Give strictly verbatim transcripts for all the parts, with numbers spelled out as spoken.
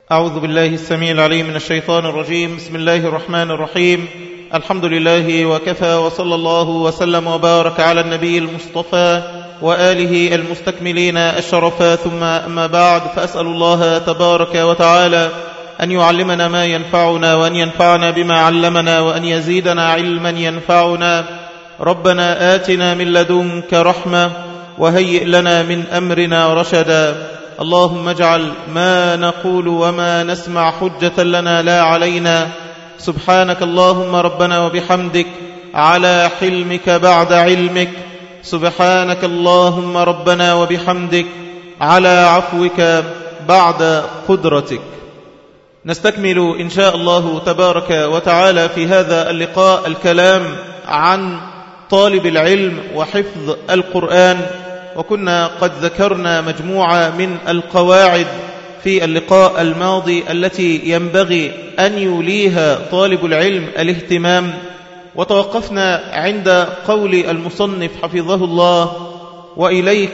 أعوذ بالله السميع العليم من الشيطان الرجيم. بسم الله الرحمن الرحيم. الحمد لله وكفى، وصلى الله وسلم وبارك على النبي المصطفى وآله المستكملين الشرفا، ثم أما بعد، فأسأل الله تبارك وتعالى أن يعلمنا ما ينفعنا، وأن ينفعنا بما علمنا، وأن يزيدنا علما ينفعنا. ربنا آتنا من لدنك رحمة وهيئ لنا من أمرنا رشدا. اللهم اجعل ما نقول وما نسمع حجة لنا لا علينا. سبحانك اللهم ربنا وبحمدك على حلمك بعد علمك. سبحانك اللهم ربنا وبحمدك على عفوك بعد قدرتك. نستكمل إن شاء الله تبارك وتعالى في هذا اللقاء الكلام عن طالب العلم وحفظ القرآن، وكنا قد ذكرنا مجموعة من القواعد في اللقاء الماضي التي ينبغي أن يوليها طالب العلم الاهتمام، وتوقفنا عند قول المصنف حفظه الله: وإليك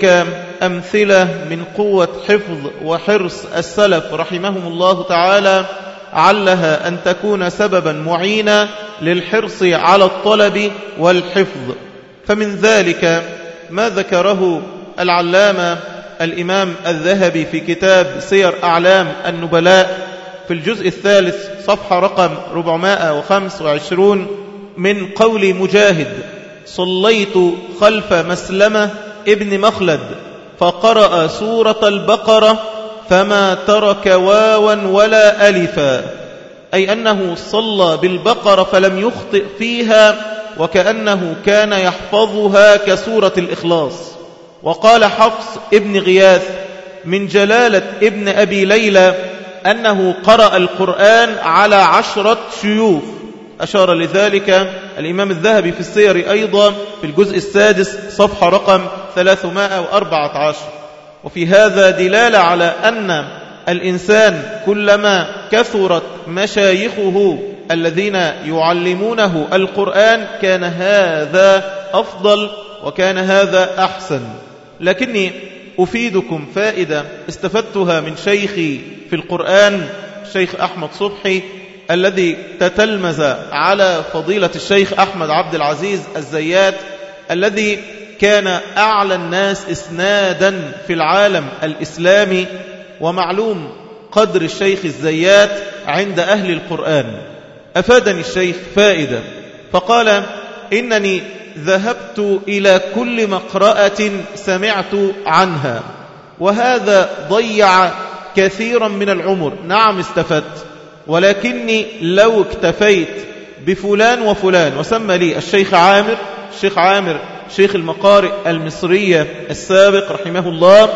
أمثلة من قوة حفظ وحرص السلف رحمهم الله تعالى، علها أن تكون سببا معينا للحرص على الطلب والحفظ. فمن ذلك ما ذكره العلامة الإمام الذهبي في كتاب سير أعلام النبلاء في الجزء الثالث صفحة رقم أربعمائة وخمسة وعشرين، من قول مجاهد: صليت خلف مسلمة ابن مخلد فقرأ سورة البقرة فما ترك واوا ولا ألفا، أي أنه صلى بالبقرة فلم يخطئ فيها، وكأنه كان يحفظها كسورة الإخلاص. وقال حفص ابن غياث من جلالة ابن أبي ليلى أنه قرأ القرآن على عشرة شيوخ، أشار لذلك الإمام الذهبي في السير أيضا في الجزء السادس صفحة رقم ثلاثمائة وأربعة عشر. وفي هذا دلالة على أن الإنسان كلما كثرت مشايخه الذين يعلمونه القرآن كان هذا أفضل وكان هذا أحسن. لكني أفيدكم فائدة استفدتها من شيخي في القرآن الشيخ أحمد صبحي، الذي تتلمذ على فضيلة الشيخ أحمد عبد العزيز الزيات، الذي كان أعلى الناس إسنادا في العالم الإسلامي، ومعلوم قدر الشيخ الزيات عند أهل القرآن. أفادني الشيخ فائدة فقال: إنني ذهبت إلى كل مقرأة سمعت عنها، وهذا ضيع كثيرا من العمر. نعم استفدت، ولكني لو اكتفيت بفلان وفلان، وسمى لي الشيخ عامر، الشيخ عامر شيخ المقارئ المصرية السابق رحمه الله،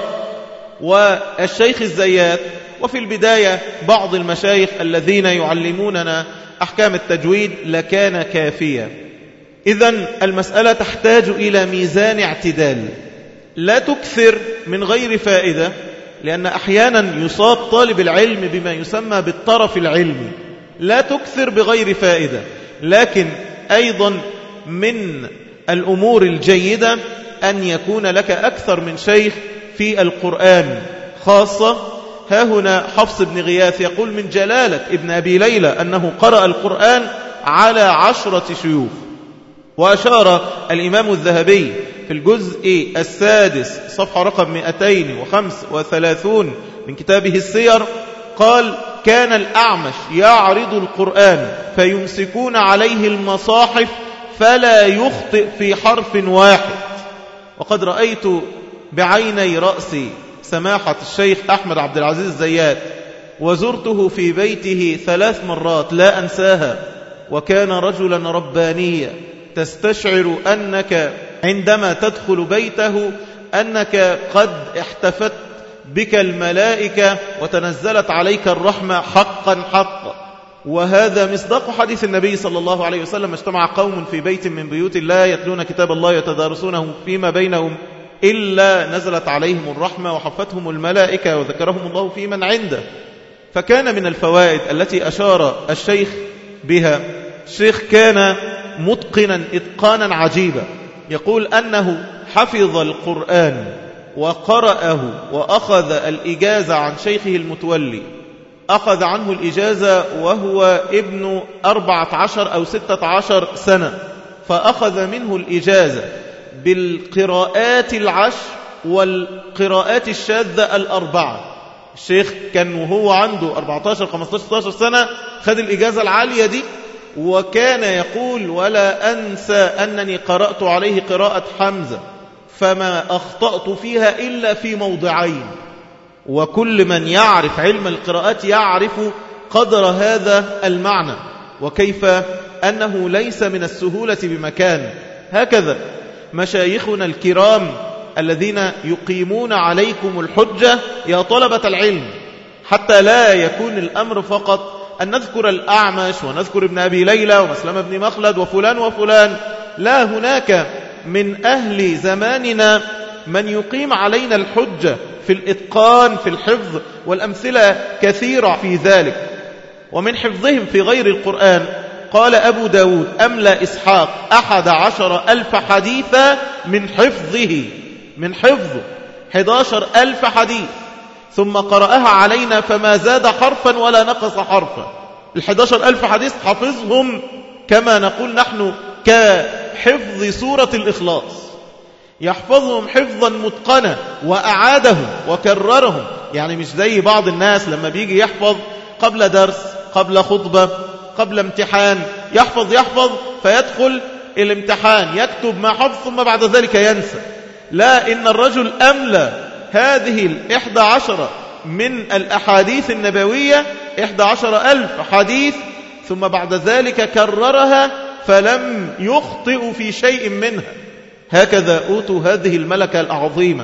والشيخ الزيات، وفي البداية بعض المشايخ الذين يعلموننا أحكام التجويد، لكان كافيا. إذن المسألة تحتاج إلى ميزان اعتدال، لا تكثر من غير فائدة، لأن أحيانا يصاب طالب العلم بما يسمى بالطرف العلمي. لا تكثر بغير فائدة، لكن أيضا من الأمور الجيدة أن يكون لك أكثر من شيخ في القرآن خاصة. ها هنا حفص بن غياث يقول من جلالة ابن أبي ليلى أنه قرأ القرآن على عشرة شيوخ. وأشار الإمام الذهبي في الجزء السادس صفحة رقم مئتين وخمسة وثلاثين من كتابه السير، قال: كان الأعمش يعرض القرآن فيمسكون عليه المصاحف فلا يخطئ في حرف واحد. وقد رأيت بعيني رأسي سماحة الشيخ أحمد عبد العزيز الزيات، وزرته في بيته ثلاث مرات لا أنساها، وكان رجلا ربانيا تستشعر أنك عندما تدخل بيته أنك قد احتفت بك الملائكة وتنزلت عليك الرحمة حقا حقا. وهذا مصداق حديث النبي صلى الله عليه وسلم: اجتمع قوم في بيت من بيوت الله يتلون كتاب الله يتدارسونه فيما بينهم إلا نزلت عليهم الرحمة وحفتهم الملائكة وذكرهم الله في من عنده. فكان من الفوائد التي أشار الشيخ بها، الشيخ كان متقنا إتقانا عجيبا، يقول أنه حفظ القرآن وقرأه وأخذ الإجازة عن شيخه المتولي أخذ عنه الإجازة وهو ابن أربعة عشر أو ستة عشر سنة، فأخذ منه الإجازة بالقراءات العشر والقراءات الشاذة الأربعة. الشيخ كان وهو عنده أربعة عشر خمسة عشر ستة عشر سنة خذ الإجازة العالية دي، وكان يقول: ولا أنسى أنني قرأت عليه قراءة حمزة فما أخطأت فيها إلا في موضعين. وكل من يعرف علم القراءات يعرف قدر هذا المعنى، وكيف أنه ليس من السهولة بمكان. هكذا مشايخنا الكرام الذين يقيمون عليكم الحجة يا طلبة العلم، حتى لا يكون الأمر فقط أن نذكر الأعمش ونذكر ابن أبي ليلى ومسلم بن مخلد وفلان وفلان. لا، هناك من أهل زماننا من يقيم علينا الحجة في الإتقان في الحفظ، والأمثلة كثيرة في ذلك. ومن حفظهم في غير القرآن قال أبو داود: أملى إسحاق أحد عشر ألف حديثا من حفظه، من حفظه أحد عشر ألف حديث، ثم قرأها علينا فما زاد حرفا ولا نقص حرفا. الأحد عشر ألف حديث حفظهم كما نقول نحن كحفظ سورة الإخلاص، يحفظهم حفظا متقنا وأعادهم وكررهم. يعني مش زي بعض الناس لما بيجي يحفظ قبل درس، قبل خطبة، قبل امتحان، يحفظ يحفظ فيدخل الامتحان يكتب ما حفظ ثم بعد ذلك ينسى. لا، إن الرجل أملى هذه الإحدى عشر من الأحاديث النبوية إحدى عشر ألف حديث، ثم بعد ذلك كررها فلم يخطئ في شيء منها. هكذا أوتوا هذه الملكة العظيمة.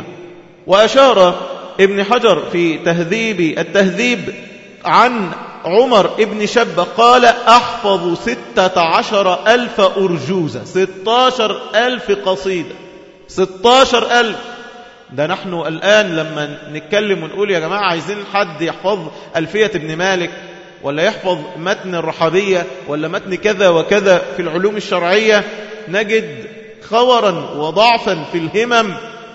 وأشار ابن حجر في تهذيب التهذيب عن عمر ابن شبة قال: أحفظ ستة عشر ألف أرجوزة، ستة عشر ألف قصيدة، ستة عشر ألف. ده نحن الآن لما نتكلم ونقول يا جماعة عايزين حد يحفظ ألفية ابن مالك، ولا يحفظ متن الرحبية، ولا متن كذا وكذا في العلوم الشرعية، نجد خورا وضعفا في الهمم،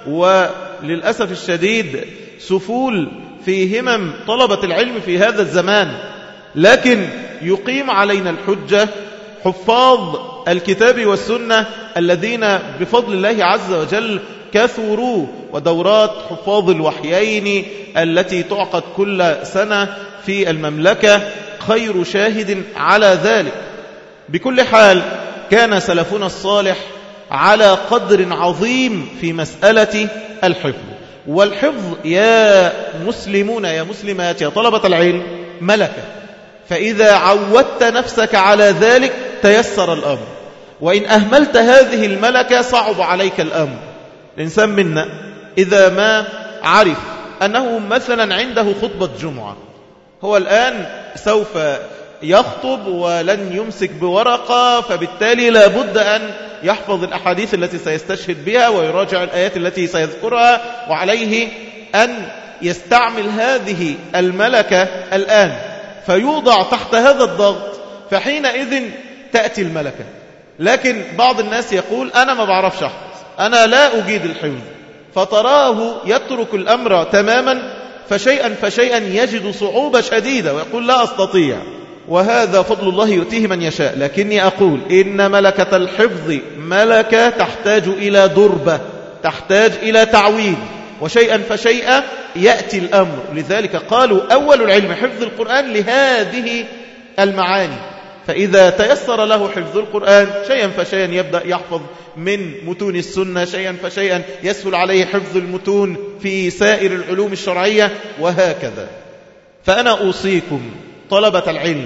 وللأسف الشديد سفول في همم طلبة العلم في هذا الزمان. لكن يقيم علينا الحجة حفاظ الكتاب والسنة الذين بفضل الله عز وجل كثروا، ودورات حفاظ الوحيين التي تعقد كل سنة في المملكة خير شاهد على ذلك. بكل حال كان سلفنا الصالح على قدر عظيم في مسألة الحفظ. والحفظ يا مسلمون يا مسلمات يا طلبة العلم ملكة، فإذا عودت نفسك على ذلك تيسر الأمر، وإن أهملت هذه الملكة صعب عليك الأمر. الإنسان منا إذا ما عرف أنه مثلا عنده خطبة جمعة، هو الآن سوف يخطب ولن يمسك بورقة، فبالتالي لابد أن يحفظ الأحاديث التي سيستشهد بها ويراجع الآيات التي سيذكرها، وعليه أن يستعمل هذه الملكة الآن، فيوضع تحت هذا الضغط، فحينئذ تأتي الملكة. لكن بعض الناس يقول: أنا ما بعرفش أحفظ، أنا لا أجيد الحفظ، فتراه يترك الأمر تماما، فشيئا فشيئا يجد صعوبة شديدة ويقول: لا أستطيع. وهذا فضل الله يؤتيه من يشاء. لكني أقول إن ملكة الحفظ ملكة تحتاج إلى دربة، تحتاج إلى تعويد، وشيئا فشيئا يأتي الأمر. لذلك قالوا أول العلم حفظ القرآن لهذه المعاني. فإذا تيسر له حفظ القرآن شيئا فشيئا يبدأ يحفظ من متون السنة، شيئا فشيئا يسهل عليه حفظ المتون في سائر العلوم الشرعية، وهكذا. فأنا أوصيكم طلبة العلم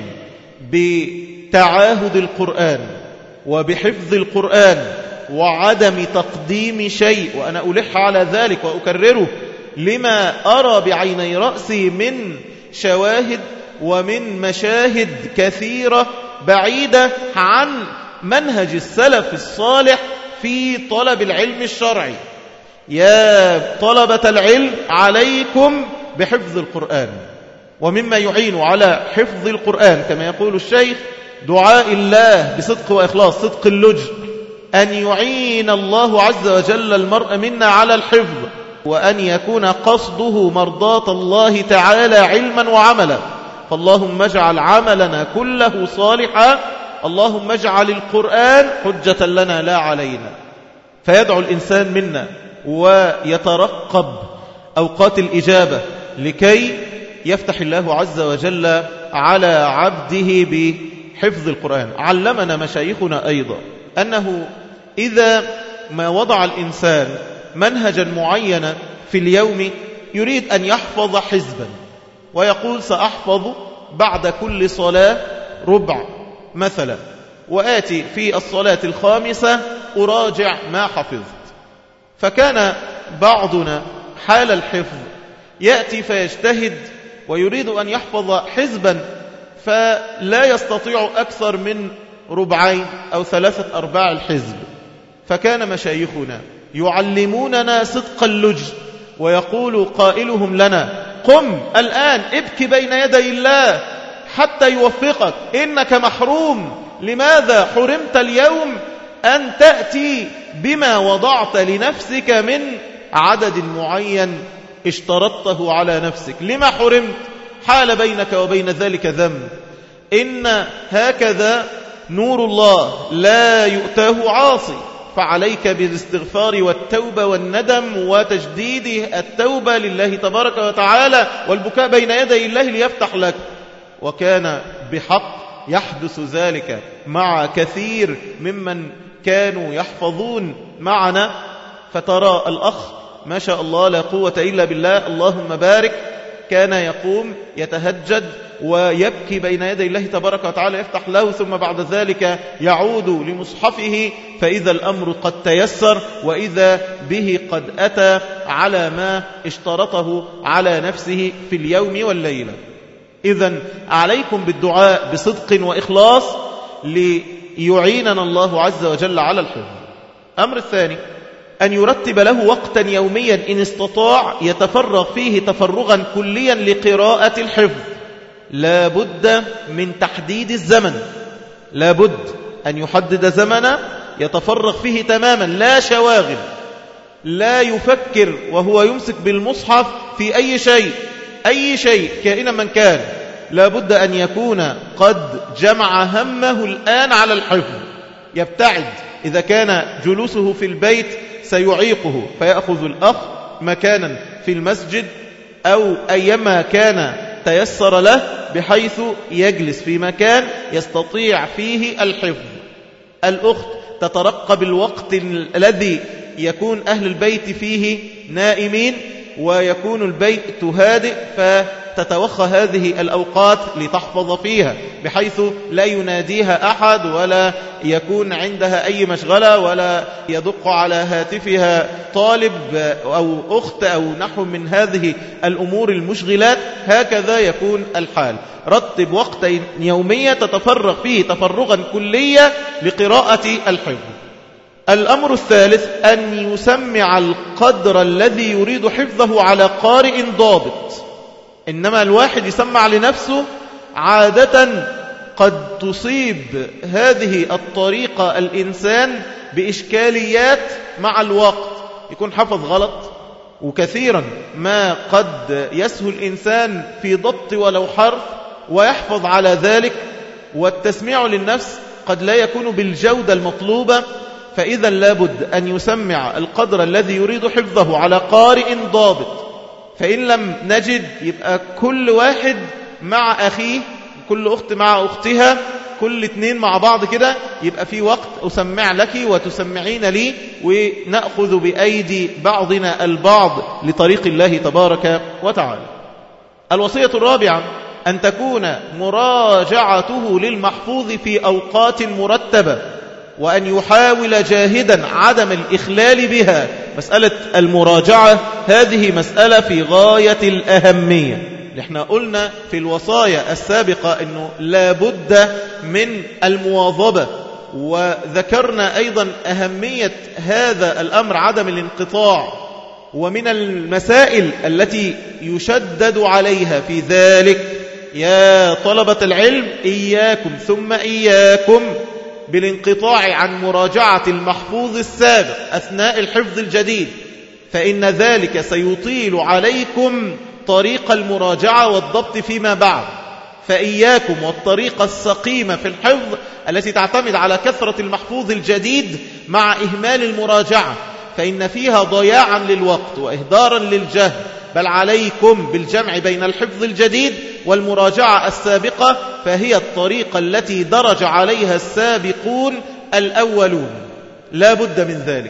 بتعاهد القرآن وبحفظ القرآن وعدم تقديم شيء، وأنا ألح على ذلك وأكرره لما أرى بعيني رأسي من شواهد ومن مشاهد كثيرة بعيدة عن منهج السلف الصالح في طلب العلم الشرعي. يا طلبة العلم عليكم بحفظ القرآن، ومما يعين على حفظ القرآن كما يقول الشيخ دعاء الله بصدق وإخلاص، صدق اللجء، أن يعين الله عز وجل المرء منا على الحفظ، وأن يكون قصده مرضاة الله تعالى علما وعملا، فاللهم اجعل عملنا كله صالحا، اللهم اجعل القرآن حجة لنا لا علينا. فيدعو الإنسان منا ويترقب أوقات الإجابة لكي يفتح الله عز وجل على عبده بحفظ القرآن. علمنا مشايخنا أيضا أنه إذا ما وضع الإنسان منهجا معينا في اليوم يريد أن يحفظ حزبا، ويقول سأحفظ بعد كل صلاة ربع مثلا، وآتي في الصلاة الخامسة أراجع ما حفظت. فكان بعضنا حال الحفظ يأتي فيجتهد ويريد أن يحفظ حزبا فلا يستطيع أكثر من ربعين أو ثلاثة أرباع الحزب. فكان مشايخنا يعلموننا صدق اللجز، ويقول قائلهم لنا قم الآن ابكي بين يدي الله حتى يوفقك، إنك محروم. لماذا حرمت اليوم أن تأتي بما وضعت لنفسك من عدد معين اشترطته على نفسك؟ لما حرمت؟ حال بينك وبين ذلك ذنب. إن هكذا نور الله لا يؤتاه عاصي، فعليك بالاستغفار والتوبة والندم وتجديد التوبة لله تبارك وتعالى والبكاء بين يدي الله ليفتح لك. وكان بحق يحدث ذلك مع كثير ممن كانوا يحفظون معنا. فترى الأخ ما شاء الله لا قوة إلا بالله اللهم بارك، كان يقوم يتهجد ويبكي بين يدي الله تبارك وتعالى يفتح له، ثم بعد ذلك يعود لمصحفه فإذا الأمر قد تيسر، وإذا به قد أتى على ما اشترطه على نفسه في اليوم والليلة. إذن عليكم بالدعاء بصدق وإخلاص ليعيننا الله عز وجل على الحفظ. أمر الثاني أن يرتب له وقتا يوميا إن استطاع يتفرغ فيه تفرغا كليا لقراءة الحفظ. لا بد من تحديد الزمن، لا بد أن يحدد زمنا يتفرغ فيه تماما، لا شواغل، لا يفكر وهو يمسك بالمصحف في أي شيء، أي شيء كائنا من كان. لا بد أن يكون قد جمع همه الآن على الحفظ، يبتعد. إذا كان جلوسه في البيت سيعيقه فيأخذ الأخ مكانا في المسجد أو أيما كان تيسر له، بحيث يجلس في مكان يستطيع فيه الحفظ. الأخت تترقب الوقت الذي يكون أهل البيت فيه نائمين ويكون البيت هادئ، فتتوخى هذه الأوقات لتحفظ فيها، بحيث لا يناديها أحد ولا يكون عندها أي مشغلة ولا يدق على هاتفها طالب أو أخت أو نحو من هذه الأمور المشغلات. هكذا يكون الحال. رتب وقتا يوميا تتفرغ فيه تفرغا كليا لقراءة الحفظ. الأمر الثالث أن يسمع القدر الذي يريد حفظه على قارئ ضابط. إنما الواحد يسمع لنفسه عادة قد تصيب هذه الطريقة الإنسان بإشكاليات مع الوقت، يكون حفظ غلط. وكثيرا ما قد يسهل الإنسان في ضبط ولو حرف ويحفظ على ذلك، والتسميع للنفس قد لا يكون بالجودة المطلوبة. فإذا لابد أن يسمع القدر الذي يريد حفظه على قارئ ضابط. فإن لم نجد يبقى كل واحد مع أخيه، كل أخت مع أختها، كل اتنين مع بعض كده، يبقى في وقت أسمع لك وتسمعين لي، ونأخذ بأيدي بعضنا البعض لطريق الله تبارك وتعالى. الوصية الرابعة أن تكون مراجعته للمحفوظ في أوقات مرتبة، وأن يحاول جاهدا عدم الإخلال بها. مسألة المراجعة هذه مسألة في غاية الأهمية. احنا قلنا في الوصايا السابقة أنه لا بد من المواظبة، وذكرنا أيضا أهمية هذا الأمر عدم الانقطاع. ومن المسائل التي يشدد عليها في ذلك يا طلبة العلم إياكم ثم إياكم بالانقطاع عن مراجعة المحفوظ السابق أثناء الحفظ الجديد، فإن ذلك سيطيل عليكم طريق المراجعة والضبط فيما بعد. فإياكم والطريقة السقيمة في الحفظ التي تعتمد على كثرة المحفوظ الجديد مع إهمال المراجعة، فإن فيها ضياعا للوقت وإهدارا للجهد، بل عليكم بالجمع بين الحفظ الجديد والمراجعة السابقة، فهي الطريقة التي درج عليها السابقون الأولون، لا بد من ذلك.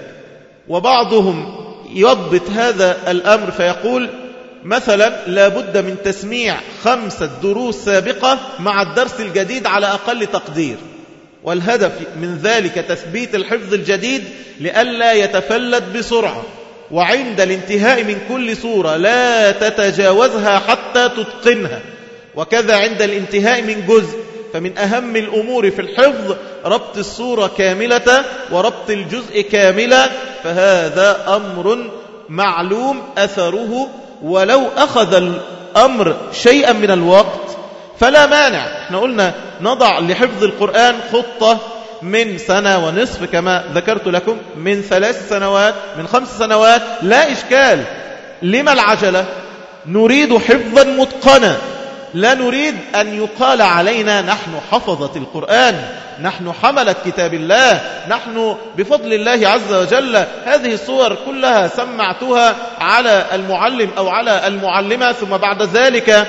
وبعضهم يضبط هذا الأمر فيقول مثلا لا بد من تسميع خمسة دروس سابقة مع الدرس الجديد على أقل تقدير، والهدف من ذلك تثبيت الحفظ الجديد لئلا يتفلت بسرعة، وعند الانتهاء من كل سورة لا تتجاوزها حتى تتقنها، وكذا عند الانتهاء من جزء. فمن أهم الأمور في الحفظ ربط السورة كاملة وربط الجزء كاملة، فهذا أمر معلوم أثره، ولو أخذ الأمر شيئا من الوقت فلا مانع. احنا قلنا نضع لحفظ القرآن خطة من سنة ونصف كما ذكرت لكم، من ثلاث سنوات، من خمس سنوات، لا إشكال. لما العجلة؟ نريد حفظا متقنا، لا نريد أن يقال علينا نحن حفظة القرآن، نحن حملة كتاب الله، نحن بفضل الله عز وجل هذه الصور كلها سمعتها على المعلم أو على المعلمة، ثم بعد ذلك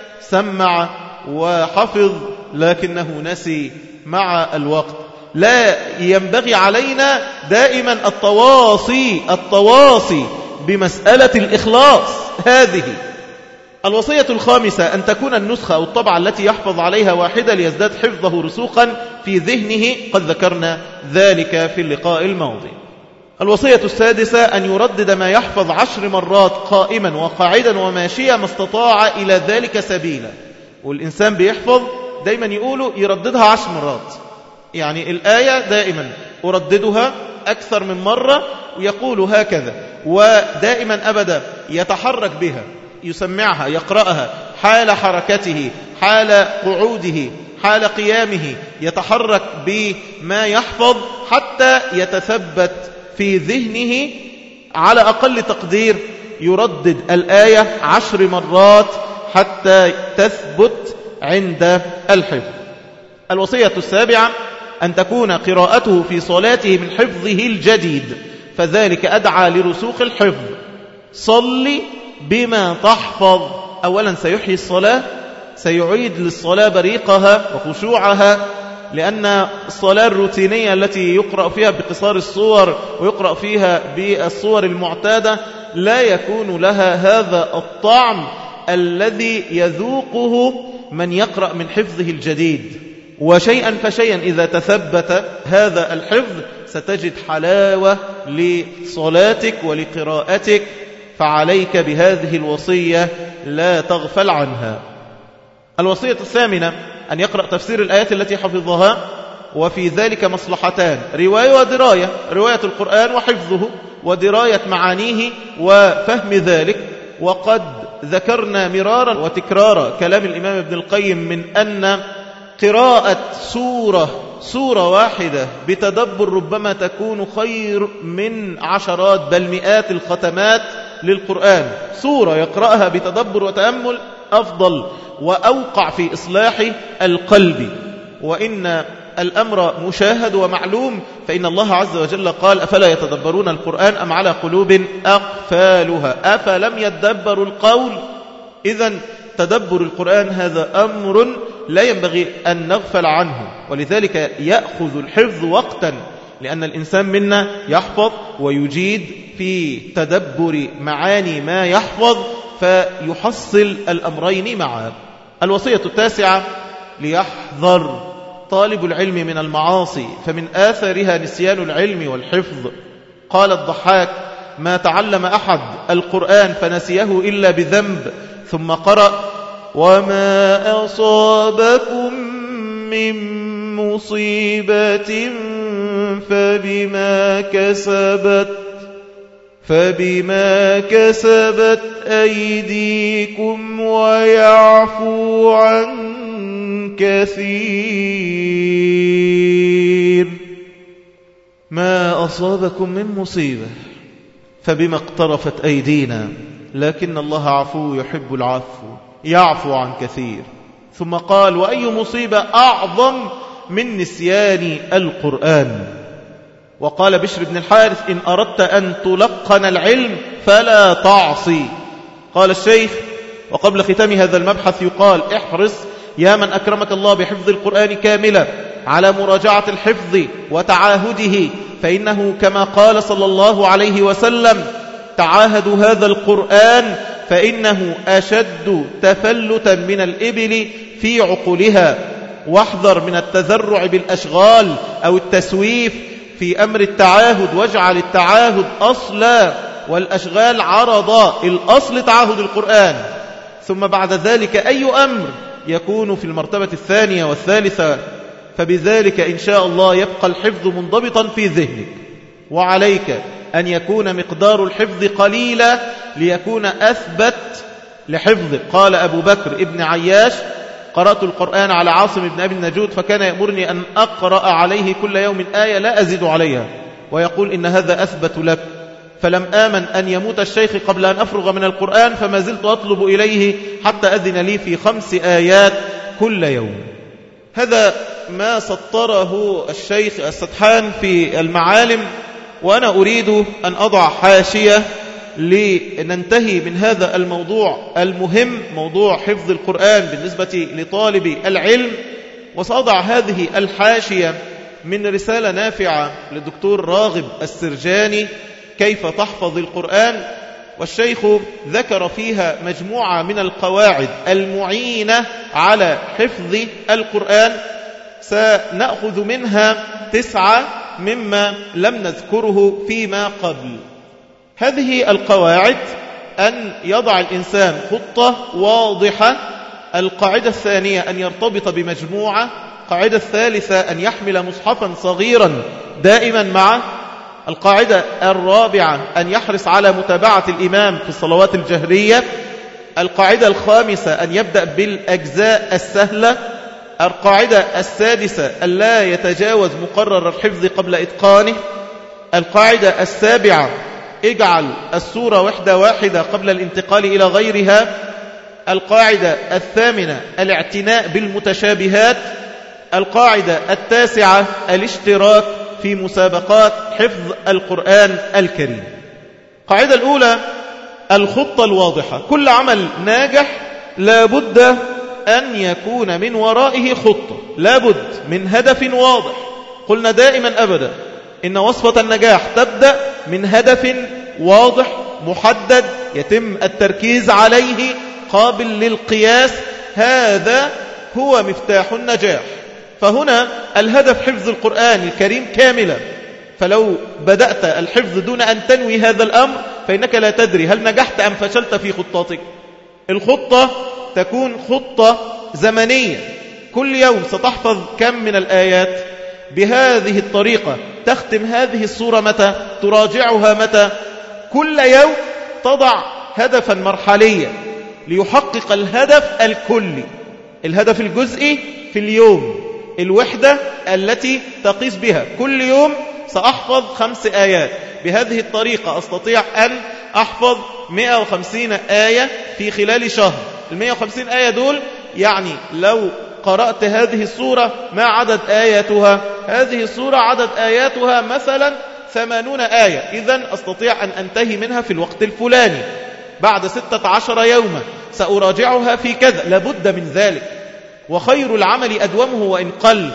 سمع وحفظ لكنه نسي مع الوقت. لا ينبغي علينا دائما التواصي التواصي بمسألة الإخلاص. هذه الوصية الخامسة أن تكون النسخة أو الطبعة التي يحفظ عليها واحدة ليزداد حفظه رسوخا في ذهنه، قد ذكرنا ذلك في اللقاء الماضي. الوصية السادسة أن يردد ما يحفظ عشر مرات قائما وقاعدا وماشيا ما استطاع إلى ذلك سبيلا. والإنسان بيحفظ دائما يقوله يرددها عشر مرات، يعني الآية دائما أرددها أكثر من مرة ويقول هكذا، ودائما أبدا يتحرك بها، يسمعها، يقرأها حال حركته، حال قعوده، حال قيامه، يتحرك بما يحفظ حتى يتثبت في ذهنه. على أقل تقدير يردد الآية عشر مرات حتى تثبت عند الحفظ. الوصية السابعة أن تكون قراءته في صلاته من حفظه الجديد، فذلك أدعى لرسوخ الحفظ. صل بما تحفظ. أولا سيحيي الصلاة، سيعيد للصلاة بريقها وخشوعها، لأن الصلاة الروتينية التي يقرأ فيها بقصار الصور ويقرأ فيها بالصور المعتادة لا يكون لها هذا الطعم الذي يذوقه من يقرأ من حفظه الجديد. وشيئا فشيئا إذا تثبت هذا الحفظ ستجد حلاوة لصلاتك ولقراءتك، فعليك بهذه الوصية لا تغفل عنها. الوصية الثامنة أن يقرأ تفسير الآيات التي حفظها، وفي ذلك مصلحتان: رواية ودراية، رواية القرآن وحفظه، ودراية معانيه وفهم ذلك. وقد ذكرنا مرارا وتكرارا كلام الإمام ابن القيم من أن قراءة سورة سورة واحدة بتدبر ربما تكون خير من عشرات بل مئات الختمات للقرآن. سورة يقرأها بتدبر وتأمل أفضل وأوقع في إصلاح القلب. وإن الأمر مشاهد ومعلوم، فإن الله عز وجل قال: أفلا يتدبرون القرآن أم على قلوب أقفالها أفلم يدبروا القول. إذن تدبر القرآن هذا أمر لا ينبغي أن نغفل عنه، ولذلك يأخذ الحفظ وقتا، لأن الإنسان منا يحفظ ويجيد في تدبر معاني ما يحفظ فيحصل الأمرين معا. الوصية التاسعة: ليحذر طالب العلم من المعاصي، فمن آثارها نسيان العلم والحفظ. قال الضحاك: ما تعلم أحد القرآن فنسيه إلا بذنب، ثم قرأ: وما أصابكم من مصيبة فبما كسبت فبما كسبت أيديكم ويعفو عن كثير. ما أصابكم من مصيبة فبما اقترفت أيدينا، لكن الله عفو يحب العفو، يعفو عن كثير. ثم قال: وأي مصيبة أعظم من نسيان القرآن. وقال بشر بن الحارث: إن أردت أن تلقن العلم فلا تعصي. قال الشيخ: وقبل ختام هذا المبحث يقال: احرص يا من أكرمك الله بحفظ القرآن كاملا على مراجعة الحفظ وتعاهده، فإنه كما قال صلى الله عليه وسلم: تعاهدوا هذا القرآن فإنه أشد تفلتا من الإبل في عقلها. واحذر من التذرع بالأشغال أو التسويف في أمر التعاهد، واجعل التعاهد أصلا والأشغال عرضا. الأصل تعاهد القرآن، ثم بعد ذلك أي أمر يكون في المرتبة الثانية والثالثة، فبذلك إن شاء الله يبقى الحفظ منضبطا في ذهنك. وعليك أن يكون مقدار الحفظ قليلا ليكون أثبت لحفظك. قال أبو بكر ابن عياش: قرأت القرآن على عاصم بن أبي النجود فكان يأمرني أن أقرأ عليه كل يوم آية لا أزيد عليها، ويقول إن هذا أثبت لك. فلم آمن أن يموت الشيخ قبل أن أفرغ من القرآن، فما زلت أطلب إليه حتى أذن لي في خمس آيات كل يوم. هذا ما سطره الشيخ السدحان في المعالم، وأنا أريد أن أضع حاشية لننتهي من هذا الموضوع المهم، موضوع حفظ القرآن بالنسبة لطالب العلم. وسأضع هذه الحاشية من رسالة نافعة للدكتور راغب السرجاني: كيف تحفظ القرآن. والشيخ ذكر فيها مجموعة من القواعد المعينة على حفظ القرآن، سنأخذ منها تسعة مما لم نذكره فيما قبل. هذه القواعد: أن يضع الإنسان خطة واضحة. القاعدة الثانية أن يرتبط بمجموعة. القاعدة الثالثة أن يحمل مصحفا صغيرا دائما معه. القاعدة الرابعة أن يحرص على متابعة الإمام في الصلوات الجهرية. القاعدة الخامسة أن يبدأ بالأجزاء السهلة. القاعدة السادسة ألا يتجاوز مقرر الحفظ قبل إتقانه. القاعدة السابعة: اجعل السورة وحدة واحدة قبل الانتقال إلى غيرها. القاعدة الثامنة: الاعتناء بالمتشابهات. القاعدة التاسعة: الاشتراك في مسابقات حفظ القرآن الكريم. القاعدة الأولى: الخطة الواضحة. كل عمل ناجح لابد أن يكون من ورائه خطة، لابد من هدف واضح. قلنا دائما أبدا إن وصفة النجاح تبدأ من هدف واضح محدد يتم التركيز عليه قابل للقياس. هذا هو مفتاح النجاح. فهنا الهدف حفظ القرآن الكريم كاملا، فلو بدأت الحفظ دون أن تنوي هذا الأمر فإنك لا تدري هل نجحت أم فشلت في خطتك. الخطة تكون خطة زمنية، كل يوم ستحفظ كم من الآيات، بهذه الطريقة تختم هذه السورة متى، تراجعها متى. كل يوم تضع هدفا مرحليا ليحقق الهدف الكلي. الهدف الجزئي في اليوم، الوحدة التي تقيس بها كل يوم سأحفظ خمس آيات. بهذه الطريقة أستطيع أن أحفظ مئة وخمسين آية في خلال شهر. المئة وخمسين آية دول يعني لو قرأت هذه السورة ما عدد آياتها؟ هذه السورة عدد آياتها مثلا ثمانون آية، إذن أستطيع أن أنتهي منها في الوقت الفلاني بعد ستة عشر يوما، سأراجعها في كذا. لابد من ذلك. وخير العمل أدومه وإن قل.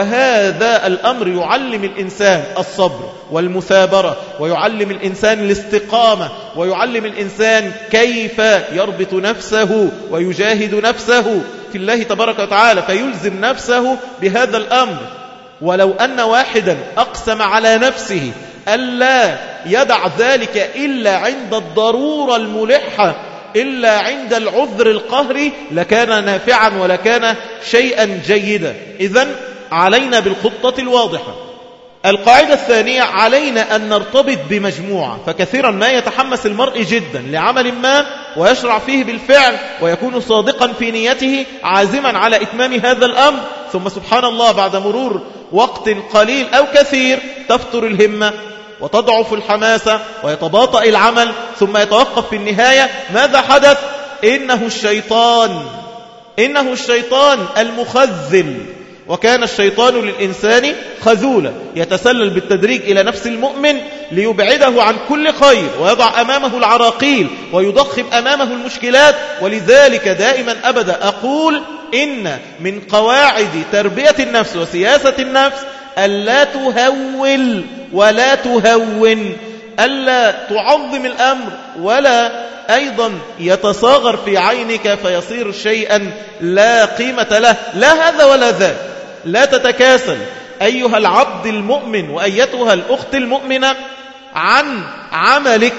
وهذا الأمر يعلم الإنسان الصبر والمثابرة، ويعلم الإنسان الاستقامة، ويعلم الإنسان كيف يربط نفسه ويجاهد نفسه في الله تبارك وتعالى، فيلزم نفسه بهذا الأمر. ولو أن واحدا أقسم على نفسه ألا يدع ذلك إلا عند الضرورة الملحة، إلا عند العذر القهري، لكان نافعا ولكان شيئا جيدا. إذن علينا بالخطة الواضحة. القاعدة الثانية: علينا أن نرتبط بمجموعة. فكثيرا ما يتحمس المرء جدا لعمل ما ويشرع فيه بالفعل ويكون صادقا في نيته عازما على إتمام هذا الأمر، ثم سبحان الله بعد مرور وقت قليل أو كثير تفتر الهمة وتضعف الحماسة ويتباطأ العمل، ثم يتوقف في النهاية. ماذا حدث؟ إنه الشيطان إنه الشيطان المخذل، وكان الشيطان للإنسان خذولا، يتسلل بالتدريج إلى نفس المؤمن ليبعده عن كل خير ويضع أمامه العراقيل ويضخم أمامه المشكلات. ولذلك دائما أبدا أقول إن من قواعد تربية النفس وسياسة النفس ألا تهول ولا تهون، ألا تعظم الأمر ولا أيضا يتصاغر في عينك فيصير شيئا لا قيمة له، لا هذا ولا ذاك. لا تتكاسل أيها العبد المؤمن وأيتها الأخت المؤمنة عن عملك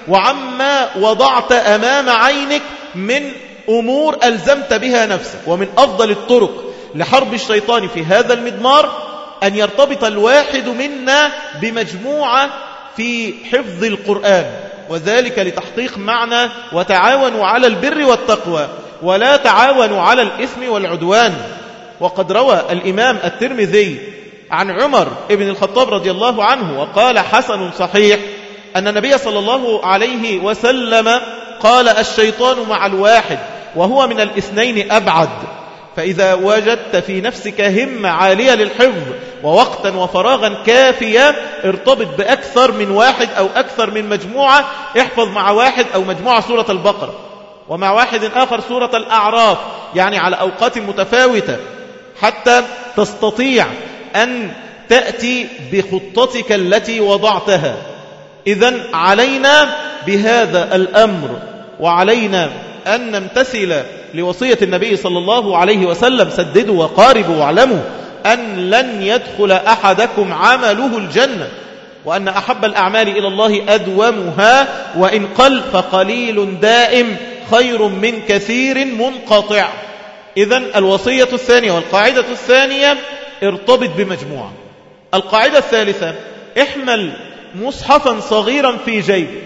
وعما وضعت أمام عينك من أمور ألزمت بها نفسك. ومن أفضل الطرق لحرب الشيطان في هذا المضمار أن يرتبط الواحد منا بمجموعة في حفظ القرآن، وذلك لتحقيق معنى وتعاونوا على البر والتقوى ولا تعاونوا على الإثم والعدوان. وقد روى الإمام الترمذي عن عمر بن الخطاب رضي الله عنه وقال حسن صحيح أن النبي صلى الله عليه وسلم قال الشيطان مع الواحد وهو من الاثنين أبعد، فإذا وجدت في نفسك همة عالية للحفظ ووقتا وفراغا كافيا ارتبط بأكثر من واحد أو أكثر من مجموعة. احفظ مع واحد أو مجموعة سورة البقرة ومع واحد آخر سورة الأعراف، يعني على أوقات متفاوتة حتى تستطيع أن تأتي بخطتك التي وضعتها. إذن علينا بهذا الأمر، وعلينا أن نمتثل لوصية النبي صلى الله عليه وسلم: سددوا وقاربوا واعلموا أن لن يدخل أحدكم عمله الجنة، وأن أحب الأعمال إلى الله أدومها، وإن قل فقليل دائم خير من كثير منقطع. إذن الوصية الثانية والقاعدة الثانية: ارتبط بمجموعة. القاعدة الثالثة: احمل مصحفا صغيرا في جيبك،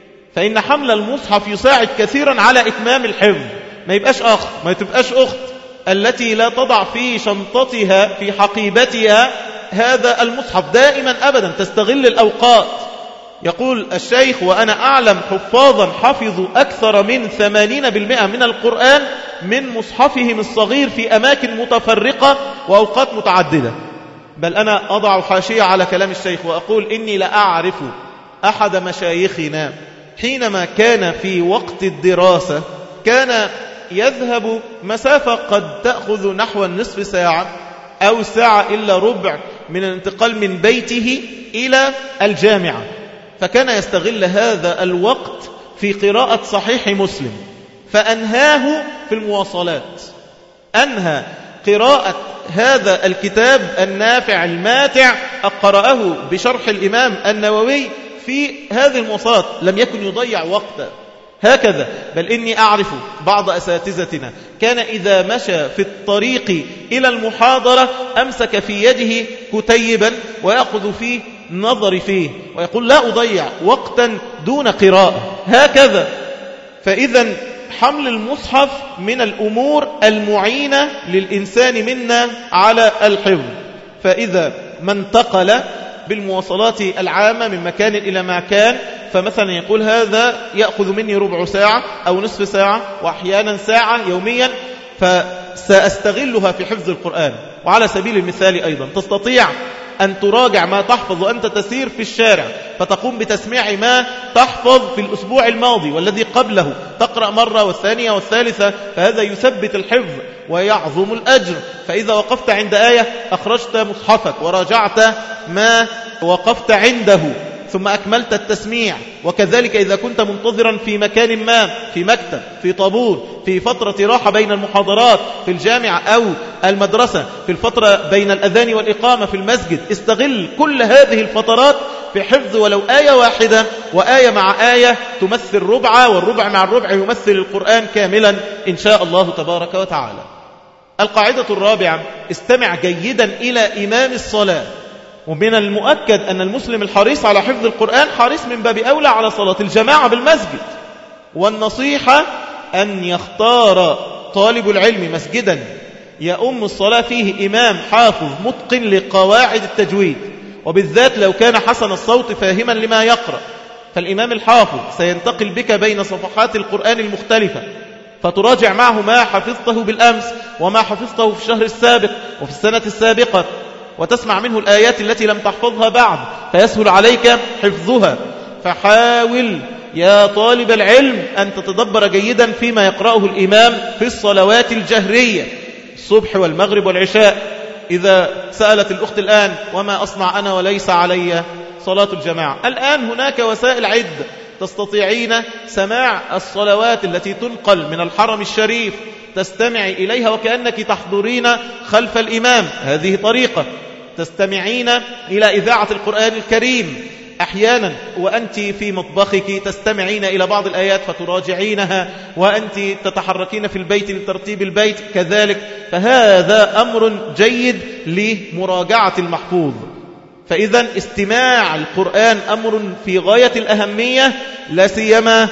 فإن حمل المصحف يساعد كثيرا على إتمام الحفظ. ما يبقاش أخ ما تبقاش أخت التي لا تضع في شنطتها في حقيبتها هذا المصحف دائما أبدا، تستغل الأوقات. يقول الشيخ: وأنا أعلم حفاظا حفظوا أكثر من ثمانين بالمئة من القرآن من مصحفهم الصغير في أماكن متفرقة وأوقات متعددة. بل أنا أضع حاشية على كلام الشيخ وأقول إني لأعرف أحد مشايخنا حينما كان في وقت الدراسة كان يذهب مسافة قد تأخذ نحو نصف ساعة أو ساعة إلا ربع من الانتقال من بيته إلى الجامعة، فكان يستغل هذا الوقت في قراءة صحيح مسلم، فأنهاه في المواصلات. أنهى قراءة هذا الكتاب النافع الماتع قرأه بشرح الإمام النووي في هذه المواصلات، لم يكن يضيع وقتا هكذا. بل إني أعرف بعض أساتذتنا كان إذا مشى في الطريق إلى المحاضرة أمسك في يده كتيبا ويأخذ فيه نظر فيه ويقول: لا أضيع وقتا دون قراءة هكذا. فإذا حمل المصحف من الأمور المعينة للإنسان منا على الحفظ. فإذا ما انتقل بالمواصلات العامة من مكان إلى مكان، فمثلا يقول: هذا يأخذ مني ربع ساعة أو نصف ساعة وأحيانا ساعة يوميا، فسأستغلها في حفظ القرآن. وعلى سبيل المثال أيضا تستطيع أن تراجع ما تحفظ وأنت تسير في الشارع، فتقوم بتسميع ما تحفظ في الأسبوع الماضي والذي قبله، تقرأ مرة والثانية والثالثة، فهذا يثبت الحفظ ويعظم الأجر. فإذا وقفت عند آية أخرجت مصحفك وراجعت ما وقفت عنده ثم أكملت التسميع. وكذلك إذا كنت منتظرا في مكان ما، في مكتب، في طابور، في فترة راحة بين المحاضرات في الجامعة أو المدرسة، في الفترة بين الأذان والإقامة في المسجد، استغل كل هذه الفترات في حفظ ولو آية واحدة، وآية مع آية تمثل ربعة، والربع مع الربع يمثل القرآن كاملا إن شاء الله تبارك وتعالى. القاعدة الرابعة: استمع جيدا إلى إمام الصلاة. ومن المؤكد أن المسلم الحريص على حفظ القرآن حريص من باب أولى على صلاة الجماعة بالمسجد. والنصيحة أن يختار طالب العلم مسجدا يؤم الصلاة فيه إمام حافظ متقن لقواعد التجويد، وبالذات لو كان حسن الصوت فاهما لما يقرأ، فالإمام الحافظ سينتقل بك بين صفحات القرآن المختلفة، فتراجع معه ما حفظته بالأمس وما حفظته في الشهر السابق وفي السنة السابقة، وتسمع منه الآيات التي لم تحفظها بعد فيسهل عليك حفظها. فحاول يا طالب العلم أن تتدبر جيدا فيما يقرأه الإمام في الصلوات الجهرية الصبح والمغرب والعشاء. إذا سألت الأخت الآن وما أصنع أنا وليس علي صلاة الجماعة، الآن هناك وسائل عدة تستطيعين سماع الصلوات التي تنقل من الحرم الشريف، تستمعي إليها وكأنك تحضرين خلف الإمام. هذه طريقة. تستمعين إلى إذاعة القرآن الكريم أحيانا وأنت في مطبخك، تستمعين إلى بعض الآيات فتراجعينها وأنت تتحركين في البيت لترتيب البيت كذلك. فهذا أمر جيد لمراجعة المحفوظ. فإذا استماع القرآن أمر في غاية الأهمية، لا سيما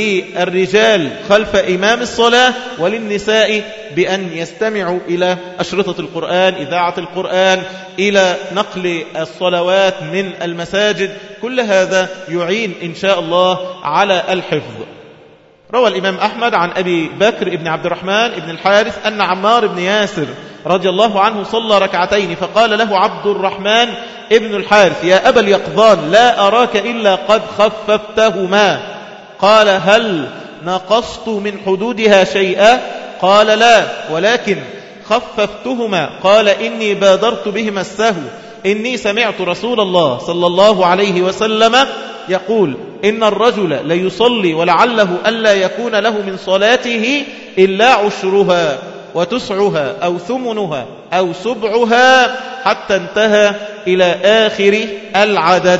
للرجال خلف إمام الصلاة، وللنساء بأن يستمعوا إلى أشرطة القرآن، إذاعة القرآن، إلى نقل الصلوات من المساجد. كل هذا يعين إن شاء الله على الحفظ. روى الإمام أحمد عن أبي بكر بن عبد الرحمن بن الحارث أن عمار بن ياسر رضي الله عنه صلى ركعتين، فقال له عبد الرحمن ابن الحارث: يا أبا اليقظان، لا أراك إلا قد خففتهما. قال: هل نقصت من حدودها شيئا؟ قال: لا، ولكن خففتهما. قال: إني بادرت بهما السهو، إني سمعت رسول الله صلى الله عليه وسلم يقول: إن الرجل ليصلي ولعله ألا يكون له من صلاته إلا عشرها وتسعها أو ثمنها أو سبعها، حتى انتهى إلى آخر العدد.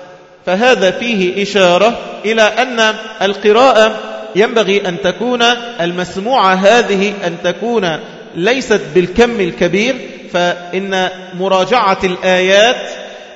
فهذا فيه إشارة إلى أن القراءة ينبغي أن تكون المسموعة هذه أن تكون ليست بالكم الكبير، فإن مراجعة الآيات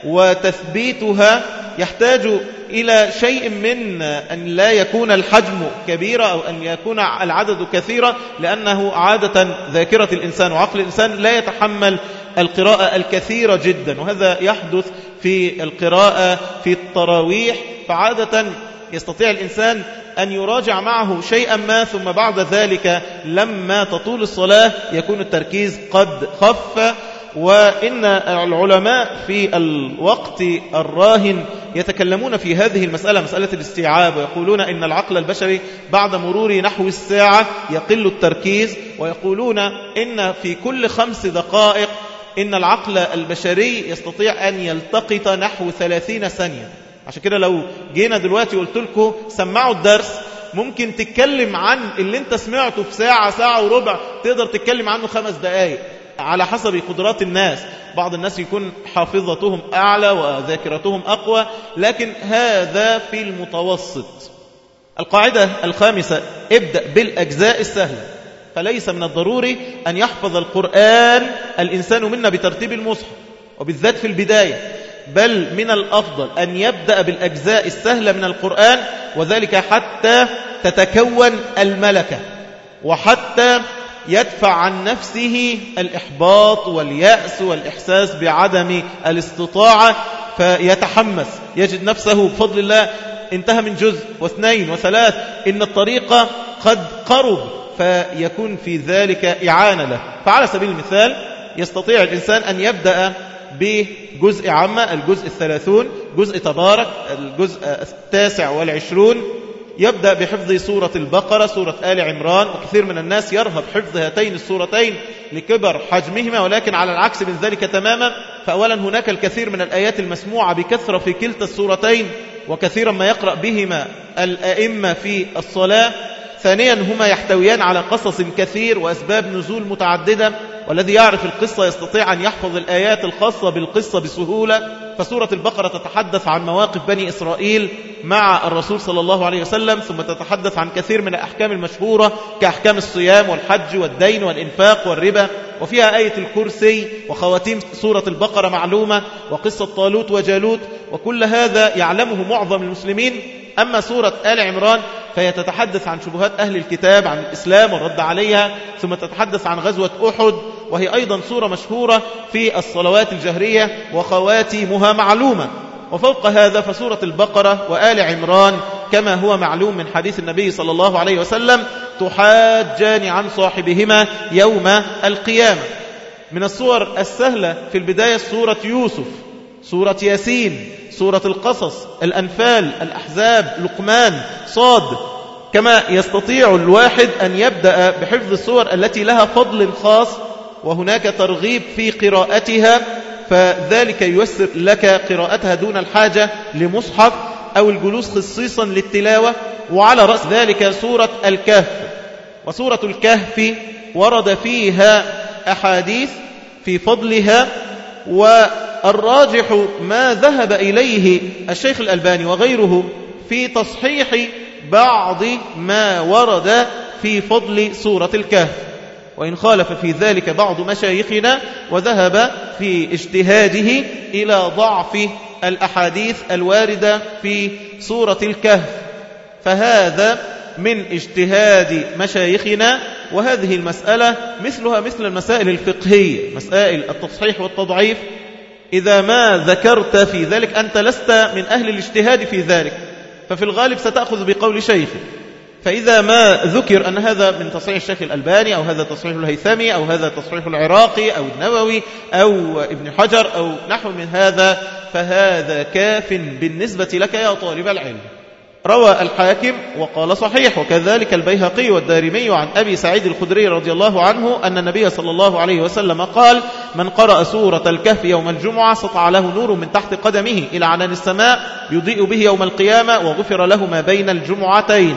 وتثبيتها يحتاج إلى شيء من أن لا يكون الحجم كبيرا أو أن يكون العدد كثيرا، لأنه عادة ذاكرة الإنسان وعقل الإنسان لا يتحمل القراءة الكثيرة جدا، وهذا يحدث في القراءة في التراويح. فعادة يستطيع الإنسان أن يراجع معه شيئا ما، ثم بعد ذلك لما تطول الصلاة يكون التركيز قد خف. وإن العلماء في الوقت الراهن يتكلمون في هذه المسألة، مسألة الاستيعاب، ويقولون إن العقل البشري بعد مرور نحو الساعة يقل التركيز، ويقولون إن في كل خمس دقائق إن العقل البشري يستطيع أن يلتقط نحو ثلاثين ثانية. عشان كده لو جينا دلوقتي وقلت لكم سمعوا الدرس، ممكن تتكلم عن اللي انت سمعته في ساعة ساعة وربع، تقدر تتكلم عنه خمس دقائق على حسب قدرات الناس. بعض الناس يكون حافظتهم أعلى وذاكرتهم أقوى، لكن هذا في المتوسط. القاعدة الخامسة: ابدأ بالأجزاء السهلة. فليس من الضروري أن يحفظ القرآن الإنسان منا بترتيب المصحف وبالذات في البداية، بل من الأفضل أن يبدأ بالأجزاء السهلة من القرآن، وذلك حتى تتكون الملكة وحتى يدفع عن نفسه الإحباط واليأس والإحساس بعدم الاستطاعة، فيتحمس، يجد نفسه بفضل الله انتهى من جزء واثنين وثلاث، إن الطريق قد قرب، فيكون في ذلك إعانة له. فعلى سبيل المثال يستطيع الإنسان أن يبدأ بجزء عامة، الجزء الثلاثون، جزء تبارك الجزء التاسع والعشرون، يبدأ بحفظ سورة البقرة، سورة آل عمران. وكثير من الناس يرهب حفظ هاتين السورتين لكبر حجمهما، ولكن على العكس من ذلك تماما. فأولا هناك الكثير من الآيات المسموعة بكثرة في كلتا السورتين، وكثيرا ما يقرأ بهما الأئمة في الصلاة. ثانيا هما يحتويان على قصص كثير وأسباب نزول متعددة، والذي يعرف القصة يستطيع أن يحفظ الآيات الخاصة بالقصة بسهولة. فسورة البقرة تتحدث عن مواقف بني إسرائيل مع الرسول صلى الله عليه وسلم، ثم تتحدث عن كثير من الأحكام المشهورة كأحكام الصيام والحج والدين والإنفاق والربا، وفيها آية الكرسي. وخواتيم سورة البقرة معلومة، وقصة طالوت وجالوت، وكل هذا يعلمه معظم المسلمين. أما سورة آل عمران فهي تتحدث عن شبهات أهل الكتاب عن الإسلام والرد عليها، ثم تتحدث عن غزوة أحد، وهي أيضا سورة مشهورة في الصلوات الجهرية وخواتيمها معلومة. وفوق هذا فسورة البقرة وآل عمران كما هو معلوم من حديث النبي صلى الله عليه وسلم تحاجان عن صاحبهما يوم القيامة. من الصور السهلة في البداية سورة يوسف، سورة ياسين، سورة القصص، الأنفال، الأحزاب، لقمان، صاد. كما يستطيع الواحد أن يبدأ بحفظ السور التي لها فضل خاص وهناك ترغيب في قراءتها، فذلك ييسر لك قراءتها دون الحاجة لمصحف أو الجلوس خصيصا للتلاوة. وعلى رأس ذلك سورة الكهف. وسورة الكهف ورد فيها أحاديث في فضلها، والراجح ما ذهب إليه الشيخ الألباني وغيره في تصحيح بعض ما ورد في فضل سورة الكهف، وإن خالف في ذلك بعض مشايخنا وذهب في اجتهاده إلى ضعف الأحاديث الواردة في سورة الكهف، فهذا من اجتهاد مشايخنا. وهذه المسألة مثلها مثل المسائل الفقهية، مسائل التصحيح والتضعيف، إذا ما ذكرت في ذلك أنت لست من أهل الاجتهاد في ذلك، ففي الغالب ستأخذ بقول شيخك. فإذا ما ذكر أن هذا من تصحيح الشيخ الألباني أو هذا تصحيح الهيثمي أو هذا تصحيح العراقي أو النووي أو ابن حجر أو نحو من هذا، فهذا كاف بالنسبة لك يا طالب العلم. روى الحاكم وقال صحيح، وكذلك البيهقي والدارمي عن أبي سعيد الخدري رضي الله عنه أن النبي صلى الله عليه وسلم قال: من قرأ سورة الكهف يوم الجمعة سطع له نور من تحت قدمه إلى عنان السماء يضيء به يوم القيامة وغفر له ما بين الجمعتين.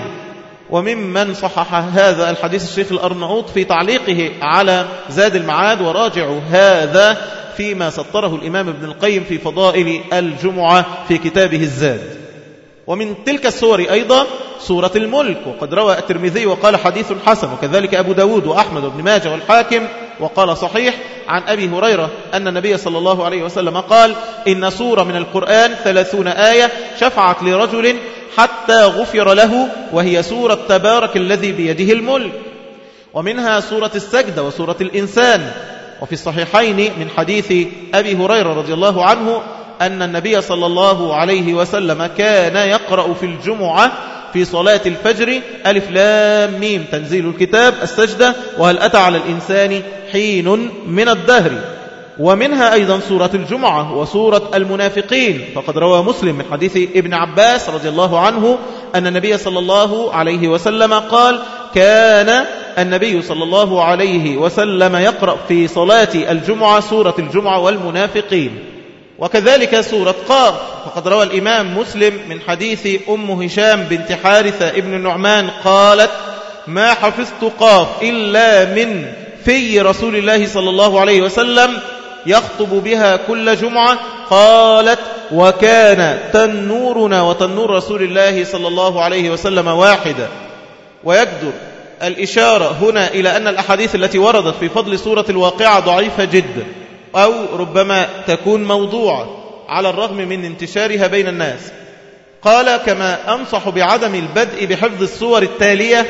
وممن صحح هذا الحديث الشيخ الأرناؤوط في تعليقه على زاد المعاد، وراجعوا هذا فيما سطره الإمام ابن القيم في فضائل الجمعة في كتابه الزاد. ومن تلك السور أيضا سورة الملك، وقد روى الترمذي وقال حديث حسن، وكذلك أبو داود وأحمد وابن ماجه والحاكم وقال صحيح عن أبي هريرة أن النبي صلى الله عليه وسلم قال: إن سورة من القرآن ثلاثون آية شفعت لرجل حتى غفر له، وهي سورة تبارك الذي بيده الملك. ومنها سورة السجدة وسورة الإنسان. وفي الصحيحين من حديث أبي هريرة رضي الله عنه أن النبي صلى الله عليه وسلم كان يقرأ في الجمعة في صلاة الفجر: ألف لام ميم تنزيل الكتاب، السجدة، وهل أتى على الإنسان حين من الدهر. ومنها أيضا سورة الجمعة وسورة المنافقين، فقد روى مسلم من حديث ابن عباس رضي الله عنه أن النبي صلى الله عليه وسلم قال: كان النبي صلى الله عليه وسلم يقرأ في صلاة الجمعة سورة الجمعة والمنافقين. وكذلك سورة قاف، فقد روى الإمام مسلم من حديث أم هشام بنت حارثة ابن النعمان قالت: ما حفظت قاف إلا من في رسول الله صلى الله عليه وسلم يخطب بها كل جمعة. قالت: وكان تنورنا وتنور رسول الله صلى الله عليه وسلم واحدة. ويقدر الإشارة هنا إلى أن الأحاديث التي وردت في فضل سورة الواقعة ضعيفة جدا، أو ربما تكون موضوعة على الرغم من انتشارها بين الناس. قال: كما أنصح بعدم البدء بحفظ السور التالية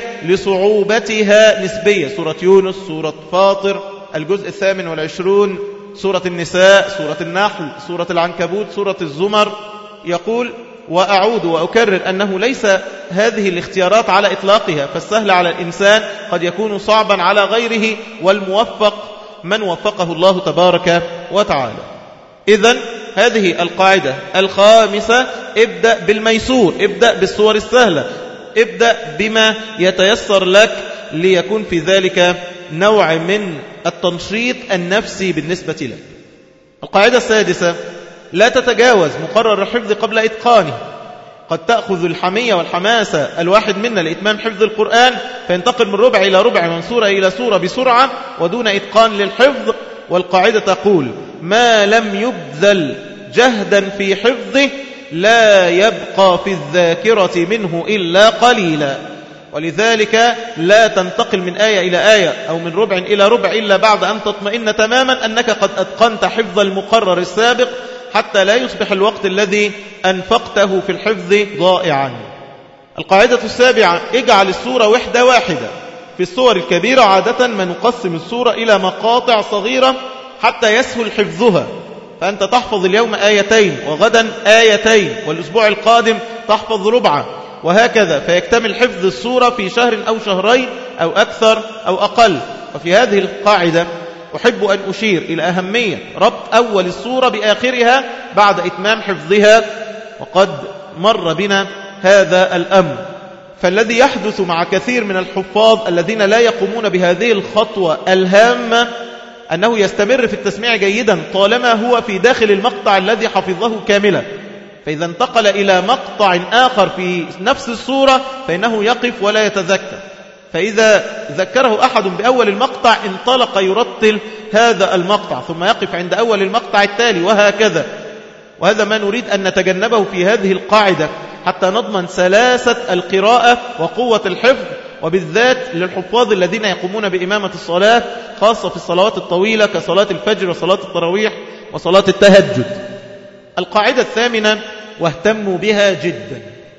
لصعوبتها نسبية: سورة يونس، سورة فاطر الجزء الثامن والعشرون، سورة النساء، سورة النحل، سورة العنكبوت، سورة الزمر. يقول: وأعود وأكرر أنه ليس هذه الاختيارات على إطلاقها، فالسهل على الإنسان قد يكون صعبا على غيره، والموفق من وفقه الله تبارك وتعالى. إذن هذه القاعدة الخامسة: ابدأ بالميسور، ابدأ بالصور السهلة، ابدأ بما يتيسر لك ليكون في ذلك نوع من التنشيط النفسي بالنسبة لك. القاعدة السادسة: لا تتجاوز مقرر الحفظ قبل إتقانه. قد تأخذ الحمية والحماسة الواحد منا لإتمام حفظ القرآن فينتقل من ربع إلى ربع، من سورة إلى سورة بسرعة ودون إتقان للحفظ. والقاعدة تقول: ما لم يبذل جهدا في حفظه لا يبقى في الذاكرة منه إلا قليلا. ولذلك لا تنتقل من آية إلى آية أو من ربع إلى ربع إلا بعد أن تطمئن تماما أنك قد أتقنت حفظ المقرر السابق، حتى لا يصبح الوقت الذي أنفقته في الحفظ ضائعا. القاعدة السابعة: اجعل السورة وحدة واحدة. في السور الكبيرة عادة ما نقسم السورة إلى مقاطع صغيرة حتى يسهل حفظها، فأنت تحفظ اليوم آيتين وغدا آيتين والأسبوع القادم تحفظ ربعة وهكذا، فيكتمل حفظ السورة في شهر أو شهرين أو أكثر أو أقل. وفي هذه القاعدة أحب أن أشير إلى أهمية ربط أول السورة بآخرها بعد إتمام حفظها، وقد مر بنا هذا الأمر. فالذي يحدث مع كثير من الحفاظ الذين لا يقومون بهذه الخطوة الهامة أنه يستمر في التسميع جيدا طالما هو في داخل المقطع الذي حفظه كاملا، فإذا انتقل إلى مقطع آخر في نفس السورة فإنه يقف ولا يتذكر، فإذا ذكره أحد بأول المقطع انطلق يرتل هذا المقطع ثم يقف عند أول المقطع التالي وهكذا. وهذا ما نريد أن نتجنبه في هذه القاعدة حتى نضمن سلاسة القراءة وقوة الحفظ، وبالذات للحفاظ الذين يقومون بإمامة الصلاة خاصة في الصلوات الطويلة كصلاة الفجر وصلاة التراويح وصلاة التهجد. القاعدة الثامنة واهتموا بها جدا،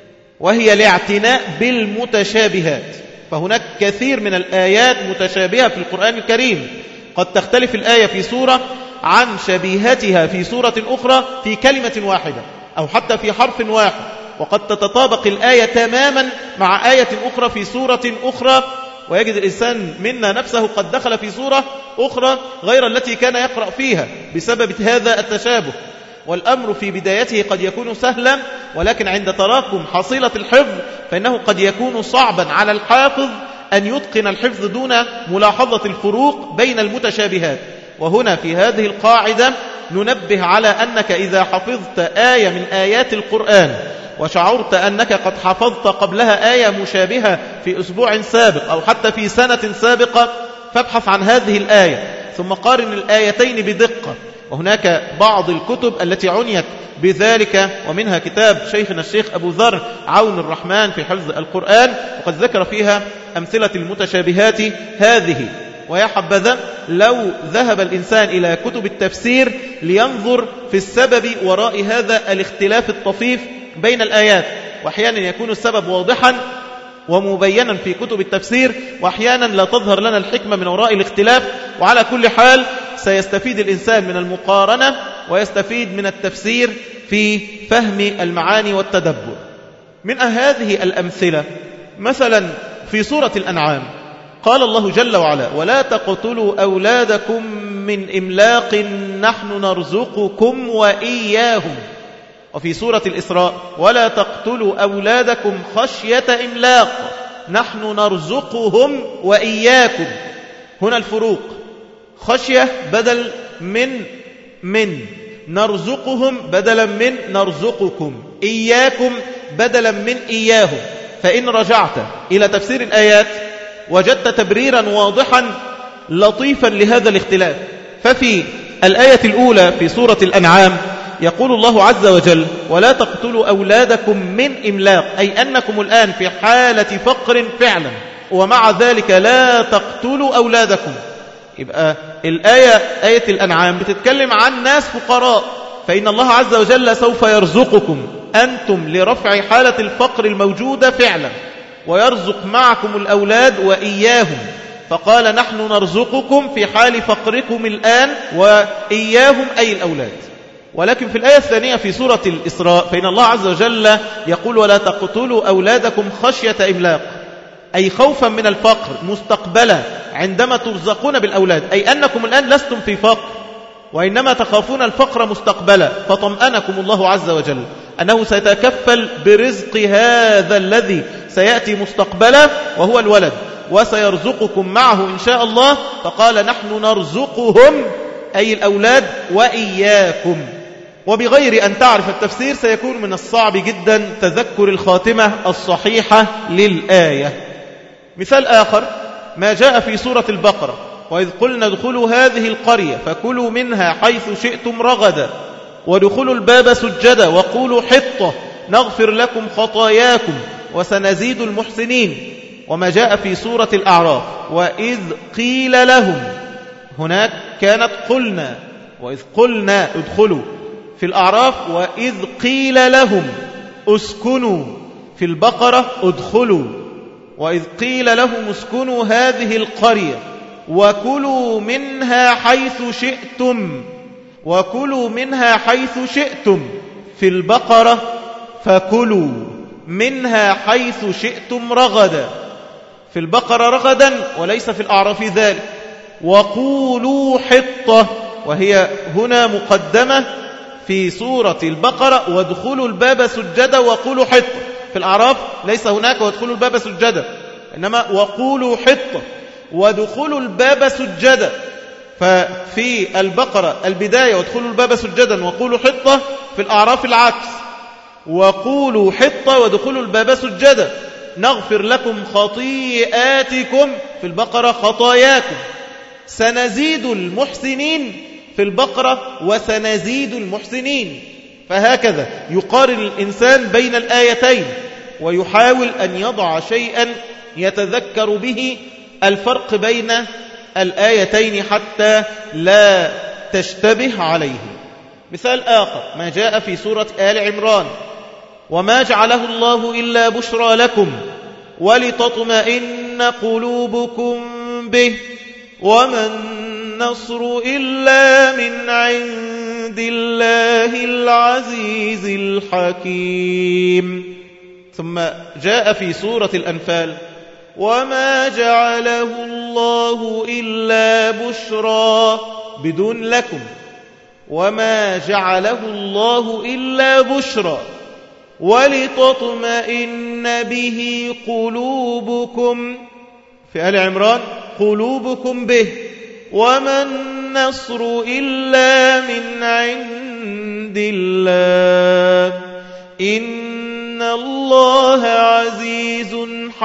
وهي الاعتناء بالمتشابهات. فهناك كثير من الآيات متشابهة في القرآن الكريم، قد تختلف الآية في سورة عن شبيهتها في سورة أخرى في كلمة واحدة أو حتى في حرف واحد، وقد تتطابق الآية تماما مع آية أخرى في سورة أخرى، ويجد الإنسان منا نفسه قد دخل في سورة أخرى غير التي كان يقرأ فيها بسبب هذا التشابه. والأمر في بدايته قد يكون سهلا، ولكن عند تراكم حصيلة الحفظ فإنه قد يكون صعبا على الحافظ أن يتقن الحفظ دون ملاحظة الفروق بين المتشابهات. وهنا في هذه القاعدة ننبه على أنك إذا حفظت آية من آيات القرآن وشعرت أنك قد حفظت قبلها آية مشابهة في أسبوع سابق أو حتى في سنة سابقة، فابحث عن هذه الآية ثم قارن الآيتين بدقة. وهناك بعض الكتب التي عنيت بذلك، ومنها كتاب شيخنا الشيخ أبو ذر عون الرحمن في حفظ القرآن، وقد ذكر فيها أمثلة المتشابهات هذه. ويا حبذا لو ذهب الإنسان إلى كتب التفسير لينظر في السبب وراء هذا الاختلاف الطفيف بين الآيات، وأحيانا يكون السبب واضحا ومبينا في كتب التفسير، وأحيانا لا تظهر لنا الحكمة من وراء الاختلاف. وعلى كل حال سيستفيد الإنسان من المقارنة ويستفيد من التفسير في فهم المعاني والتدبر. من هذه الأمثلة مثلا في سورة الأنعام قال الله جل وعلا: ولا تقتلوا أولادكم من إملاق نحن نرزقكم وإياهم. وفي سورة الإسراء: ولا تقتلوا أولادكم خشية إملاق نحن نرزقهم وإياكم. هنا الفروق: خشية بدل من من نرزقهم بدلا من نرزقكم، إياكم بدلا من إياهم. فإن رجعت إلى تفسير الآيات وجدت تبريرا واضحا لطيفا لهذا الاختلاف. ففي الآية الأولى في سورة الأنعام يقول الله عز وجل: ولا تقتلوا أولادكم من إملاق، أي أنكم الآن في حالة فقر فعلا، ومع ذلك لا تقتلوا أولادكم. يبقى الآية آية الأنعام بتتكلم عن ناس فقراء، فإن الله عز وجل سوف يرزقكم أنتم لرفع حالة الفقر الموجودة فعلا، ويرزق معكم الأولاد وإياهم. فقال: نحن نرزقكم في حال فقركم الآن وإياهم أي الأولاد. ولكن في الآية الثانية في سورة الإسراء فإن الله عز وجل يقول: ولا تقتلوا أولادكم خشية إملاق، أي خوفا من الفقر مستقبلا عندما ترزقون بالأولاد، أي أنكم الآن لستم في فقر وإنما تخافون الفقر مستقبلا، فطمأنكم الله عز وجل أنه سيتكفل برزق هذا الذي سيأتي مستقبلا وهو الولد، وسيرزقكم معه إن شاء الله. فقال: نحن نرزقهم أي الأولاد وإياكم. وبغير أن تعرف التفسير سيكون من الصعب جدا تذكر الخاتمة الصحيحة للآية. مثال آخر ما جاء في سورة البقرة: وإذ قلنا ادخلوا هذه القرية فكلوا منها حيث شئتم رغدا وادخلوا الباب سجدا وقولوا حطة نغفر لكم خطاياكم وسنزيد المحسنين. وما جاء في سورة الأعراف: وإذ قيل لهم، هناك كانت قلنا، وإذ قلنا ادخلوا. في الأعراف: وإذ قيل لهم اسكنوا. في البقرة: ادخلوا. وإذ قيل لهم اسكنوا هذه القرية وكلوا منها حيث شئتم، وكلوا منها حيث شئتم. في البقرة: فكلوا. منها حيث شئتم رغدا. في البقرة رغدا وليس في الأعراف ذلك. وقولوا حطة، وهي هنا مقدمة في سورة البقرة وادخلوا الباب سجدا وقولوا حطة. في الأعراف ليس هناك وادخلوا الباب سجدا، إنما وقولوا حطة وادخلوا الباب سجدا. ففي البقرة البداية وادخلوا الباب سجدا وقولوا حطة، في الأعراف العكس، وقولوا حطة وادخلوا الباب سجدا نغفر لكم خطيئاتكم. في البقرة خطاياكم. سنزيد المحسنين في البقرة وسنزيد المحسنين. فهكذا يقارن الإنسان بين الآيتين ويحاول أن يضع شيئا يتذكر به الفرق بين الآيتين حتى لا تشتبه عليه. مثال آخر ما جاء في سورة آل عمران: وما جعله الله إلا بشرى لكم ولتطمئن قلوبكم به وما النصر إلا من عند الله العزيز الحكيم. ثم جاء في سورة الأنفال: وما جعله الله إلا بشرى بدون لكم، وما جعله الله إلا بشرى ولتطمئن به قلوبكم. في آل عمران: قلوبكم به وما النصر إلا من عند الله إن الله عزيز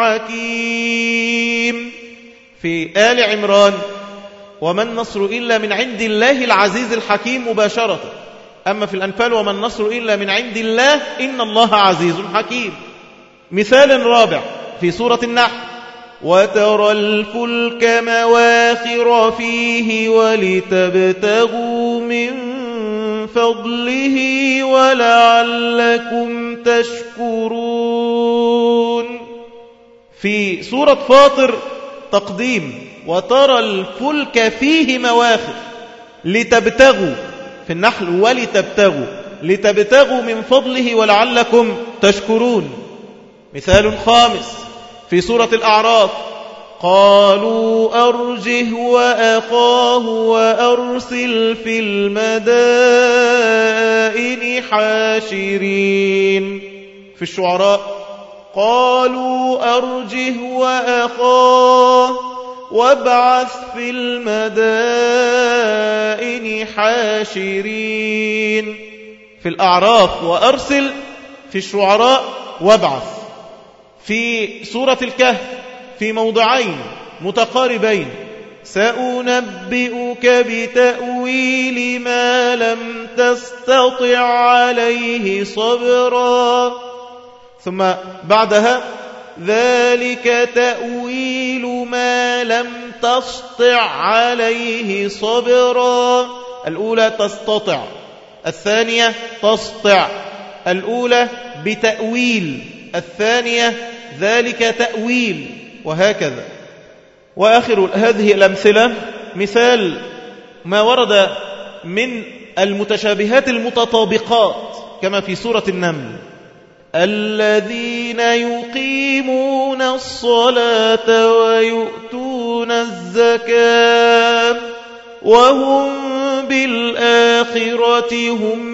حكيم. في آل عمران: وما النصر إلا من عند الله العزيز الحكيم مباشرة. أما في الأنفال: وما النصر إلا من عند الله إن الله عزيز حكيم. مثال رابع في سورة النحل: وترى الفلك مواخر فيه ولتبتغوا من فضله ولعلكم تشكرون. في سورة فاطر تقديم: وترى الفلك فيه مواخر لتبتغوا. في النحل: ولتبتغوا، لتبتغوا من فضله ولعلكم تشكرون. مثال خامس في سورة الأعراف: قالوا أرجه وأخاه وأرسل في المدائن حاشرين. في الشعراء: قالوا أرجه وأخاه وابعث في المدائن حاشرين. في الأعراف: وأرسل. في الشعراء: وابعث. في سورة الكهف في موضعين متقاربين: سأنبئك بتأويل ما لم تستطع عليه صبرا. ثم بعدها: ذلك تأويل ما لم تستطع عليه صبرا. الأولى تستطع، الثانية تسطع. الأولى بتأويل، الثانية ذلك تأويل، وهكذا. وآخر هذه الأمثلة مثال ما ورد من المتشابهات المتطابقات كما في سورة النمل: الذين يقيمون الصلاة ويؤتون الزكاة وهم بالآخرة هم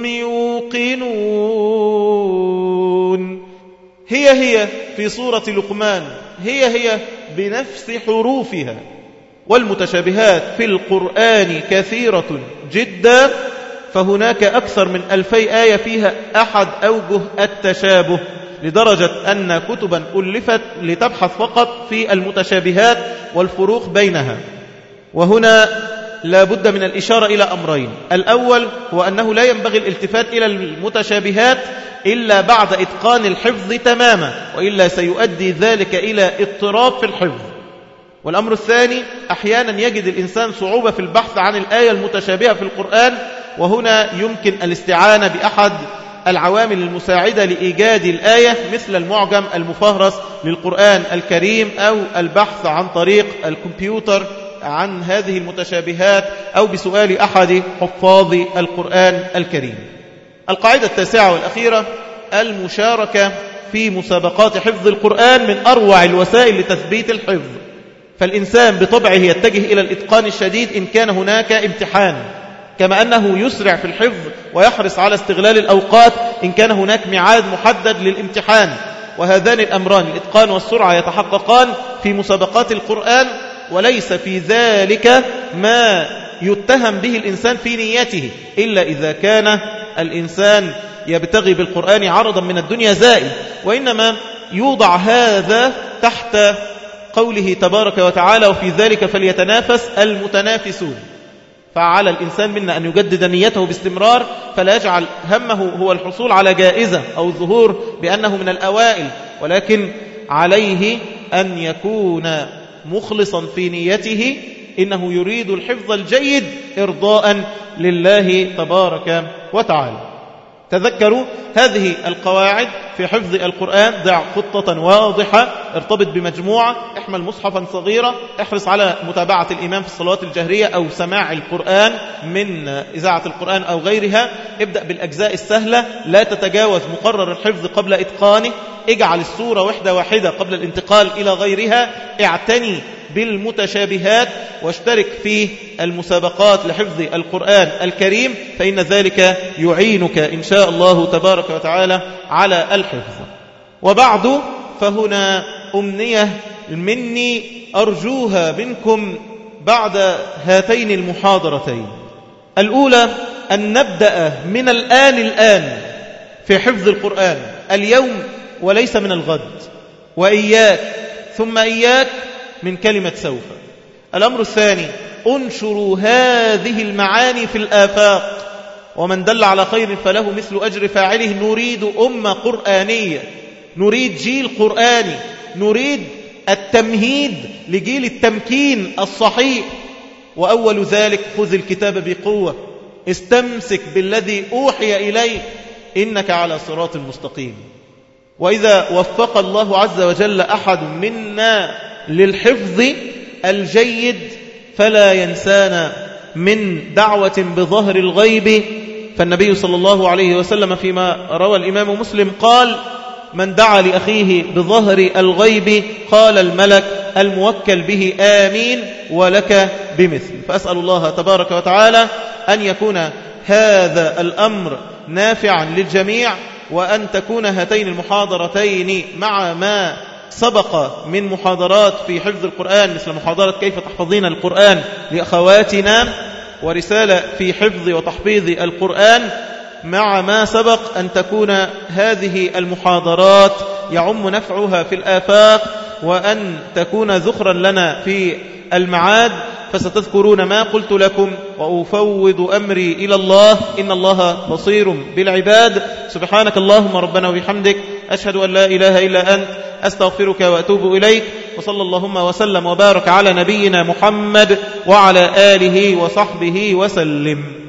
يوقنون. هي هي في سورة لقمان، هي هي بنفس حروفها. والمتشابهات في القرآن كثيرة جدا، فهناك أكثر من ألفي آية فيها أحد أوجه التشابه، لدرجة أن كتبا ألفت لتبحث فقط في المتشابهات والفروق بينها. وهنا لا بد من الإشارة إلى أمرين: الأول هو أنه لا ينبغي الالتفات إلى المتشابهات إلا بعد إتقان الحفظ تماما، وإلا سيؤدي ذلك إلى اضطراب في الحفظ. والأمر الثاني: أحيانا يجد الإنسان صعوبة في البحث عن الآية المتشابهة في القرآن، وهنا يمكن الاستعانة بأحد العوامل المساعدة لإيجاد الآية، مثل المعجم المفهرس للقرآن الكريم، أو البحث عن طريق الكمبيوتر عن هذه المتشابهات، أو بسؤال أحد حفاظ القرآن الكريم. القاعدة التاسعة والأخيرة: المشاركة في مسابقات حفظ القرآن من أروع الوسائل لتثبيت الحفظ. فالإنسان بطبعه يتجه إلى الإتقان الشديد إن كان هناك امتحان، كما أنه يسرع في الحفظ ويحرص على استغلال الأوقات إن كان هناك ميعاد محدد للامتحان. وهذان الأمران الإتقان والسرعة يتحققان في مسابقات القرآن، وليس في ذلك ما يتهم به الإنسان في نيته، إلا إذا كان الإنسان يبتغي بالقرآن عرضا من الدنيا زائل، وإنما يوضع هذا تحت قوله تبارك وتعالى وفي ذلك فليتنافس المتنافسون. فعلى الإنسان منا أن يجدد نيته باستمرار، فلا يجعل همه هو الحصول على جائزة أو الظهور بأنه من الأوائل، ولكن عليه أن يكون مخلصا في نيته، إنه يريد الحفظ الجيد إرضاء لله تبارك وتعالى. تذكروا هذه القواعد في حفظ القرآن. ضع خطة واضحة، ارتبط بمجموعة، احمل مصحفا صغيرة، احرص على متابعة الإمام في الصلوات الجهرية أو سماع القرآن من إذاعة القرآن أو غيرها. ابدأ بالأجزاء السهلة، لا تتجاوز مقرر الحفظ قبل إتقانه. اجعل السورة واحدة واحدة قبل الانتقال إلى غيرها. اعتني بالمتشابهات، واشترك في المسابقات لحفظ القرآن الكريم، فإن ذلك يعينك إن شاء الله تبارك وتعالى على الحفظ. وبعد، فهنا أمنية مني أرجوها منكم بعد هاتين المحاضرتين. الأولى أن نبدأ من الآن الآن في حفظ القرآن، اليوم وليس من الغد، وإياك ثم إياك من كلمة سوف. الأمر الثاني، انشروا هذه المعاني في الآفاق، ومن دل على خير فله مثل أجر فاعله. نريد أمة قرآنية، نريد جيل قرآني، نريد التمهيد لجيل التمكين الصحيح. وأول ذلك خذ الكتاب بقوة، استمسك بالذي أوحي إليه، إنك على صراط مستقيم. وإذا وفق الله عز وجل أحد منا للحفظ الجيد فلا ينسانا من دعوة بظهر الغيب. فالنبي صلى الله عليه وسلم فيما روى الإمام مسلم قال: من دعا لأخيه بظهر الغيب قال الملك الموكل به آمين ولك بمثل. فأسأل الله تبارك وتعالى أن يكون هذا الأمر نافعا للجميع، وأن تكون هاتين المحاضرتين مع ما سبق من محاضرات في حفظ القرآن، مثل محاضرة كيف تحفظين القرآن لأخواتنا، ورسالة في حفظ وتحفيظ القرآن، مع ما سبق أن تكون هذه المحاضرات يعم نفعها في الآفاق، وأن تكون ذخرا لنا في المعاد. فستذكرون ما قلت لكم، وأفوض أمري إلى الله، إن الله بصير بالعباد. سبحانك اللهم ربنا وبحمدك، أشهد أن لا إله إلا أنت، أستغفرك وأتوب إليك. وصلى اللهم وسلم وبارك على نبينا محمد وعلى آله وصحبه وسلم.